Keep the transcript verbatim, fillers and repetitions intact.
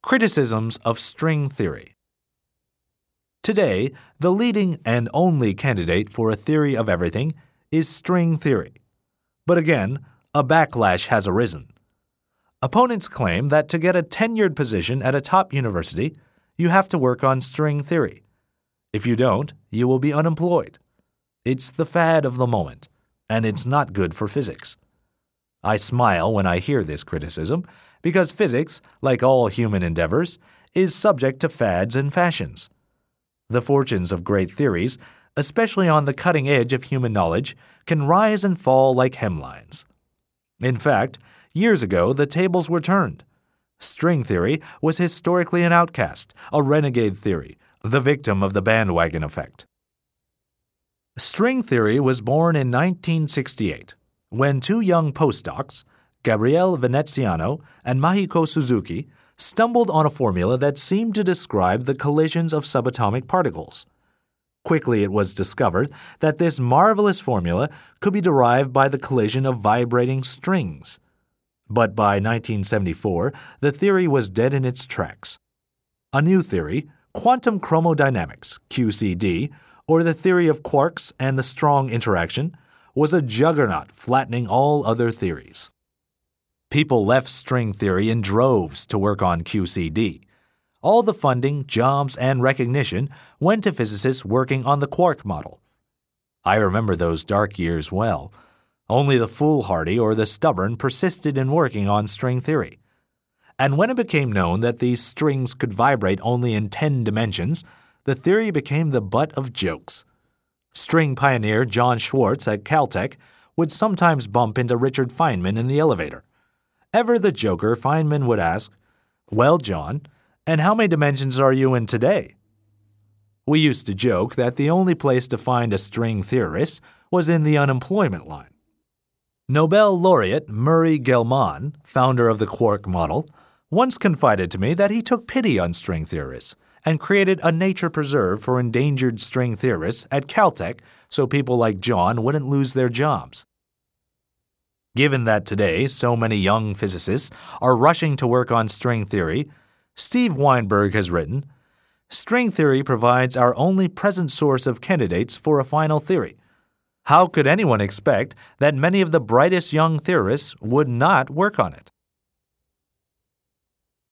Criticisms of string theory. Today, the leading and only candidate for a theory of everything is string theory. But again, a backlash has arisen. Opponents claim that to get a tenured position at a top university, you have to work on string theory. If you don't, you will be unemployed. It's the fad of the moment, and it's not good for physics. I smile when I hear this criticism because physics, like all human endeavors, is subject to fads and fashions. The fortunes of great theories, especially on the cutting edge of human knowledge, can rise and fall like hemlines. In fact, years ago the tables were turned. String theory was historically an outcast, a renegade theory, the victim of the bandwagon effect. String theory was born in nineteen sixty-eight, when two young postdocs, Gabriele Veneziano and Mahiko Suzuki, stumbled on a formula that seemed to describe the collisions of subatomic particles. Quickly it was discovered that this marvelous formula could be derived by the collision of vibrating strings. But by nineteen seventy-four, the theory was dead in its tracks. A new theory, quantum chromodynamics, Q C D, or the theory of quarks and the strong interaction, was a juggernaut flattening all other theories. People left string theory in droves to work on Q C D. All the funding, jobs, and recognition went to physicists working on the quark model. I remember those dark years well. Only the foolhardy or the stubborn persisted in working on string theory. And when it became known that these strings could vibrate only in ten dimensions, the theory became the butt of jokes. String pioneer John Schwartz at Caltech would sometimes bump into Richard Feynman in the elevator. Ever the joker, Feynman would ask, "Well, John, and how many dimensions are you in today?" We used to joke that the only place to find a string theorist was in the unemployment line. Nobel laureate Murray Gell-Mann, founder of the quark model, once confided to me that he took pity on string theorists and created a nature preserve for endangered string theorists at Caltech so people like John wouldn't lose their jobs. Given that today so many young physicists are rushing to work on string theory, Steve Weinberg has written, "String theory provides our only present source of candidates for a final theory. How could anyone expect that many of the brightest young theorists would not work on it?"